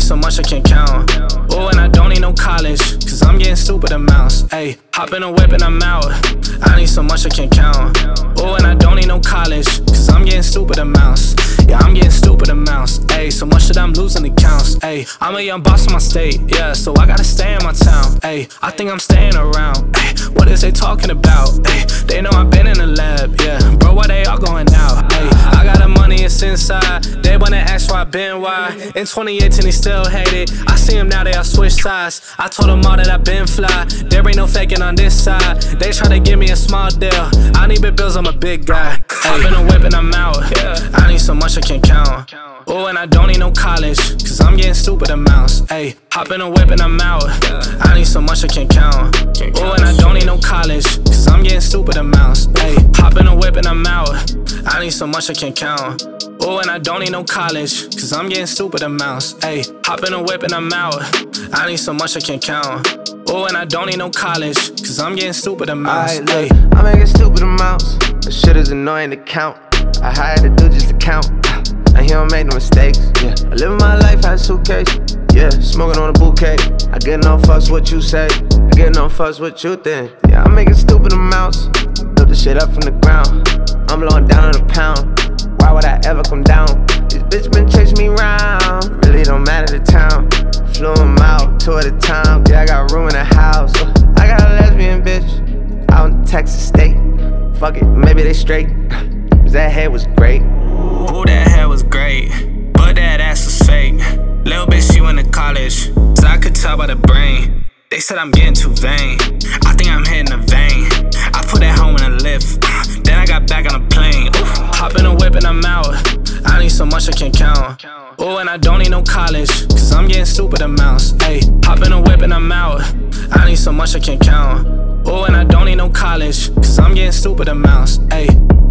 so much I can't count. Oh, and I don't need no college, cause I'm getting stupid amounts. Ayy, hop in a whip and I'm out. I need so much I can't count. Oh, and I don't need no college, cause I'm getting stupid amounts. Yeah, I'm getting stupid amounts. Ayy, so much that I'm losing accounts. Ayy, I'm a young boss in my state. Yeah, so I gotta stay in my town. Ayy, I think I'm staying around. Ayy, what is they talking about? Ayy, they know I've been in the lab. Yeah, bro, why they all going out? Ayy, I got the money, it's inside. They wanna ask why I been why. In 2018 they still hate it. I see them now, they all switch sides. I told them all that I been fly. There ain't no faking on this side. They try to give me a small deal. I need big bills, I'm a big guy. Hop in a whip and I'm out. I need so much I can't count. Oh, and I don't need no college, cause I'm getting stupid amounts. Ayy, hop in a whip and I'm out. I need so much I can't count. Oh, and I don't need no college, cause I'm getting stupid amounts. Ayy, hop in a whip and I'm out. I need so much I can't count. Oh, and I don't need no college, cause I'm getting stupid amounts. Ayy, hop in a whip and I'm out. I need so much I can't count. Oh, and I don't need no college, cause I'm getting stupid amounts. Look, I'm making stupid amounts. The shit is annoying to count. I hired a dude just to count, and he don't make no mistakes. Yeah, I live my life, had a suitcase. Yeah, smoking on a bouquet. I get no fucks what you say. I get no fucks what you think. Yeah, I'm making stupid amounts. Build the shit up from the ground. I'm blowing down on a pound. Why would I ever come down? This bitch been chasing me round. Really don't matter the town. Flew him out, 2 at a time. Yeah, I got room in the house. I got a lesbian bitch out in Texas State. Fuck it, maybe they straight. Cause that head was great. Ooh, that hair was great, but that ass was fake. Little bitch, she went to college, so I could tell by the brain. They said I'm getting too vain. I think I'm hitting a vein. I put that home in a lift, then I got back on a plane. Ooh, hop in a whip and I'm out. I need so much I can't count. Oh, and I don't need no college, cause I'm getting stupid amounts. Ayy, hop in a whip and I'm out. I need so much I can't count. Oh, and I don't need no college, cause I'm getting stupid amounts. Ayy.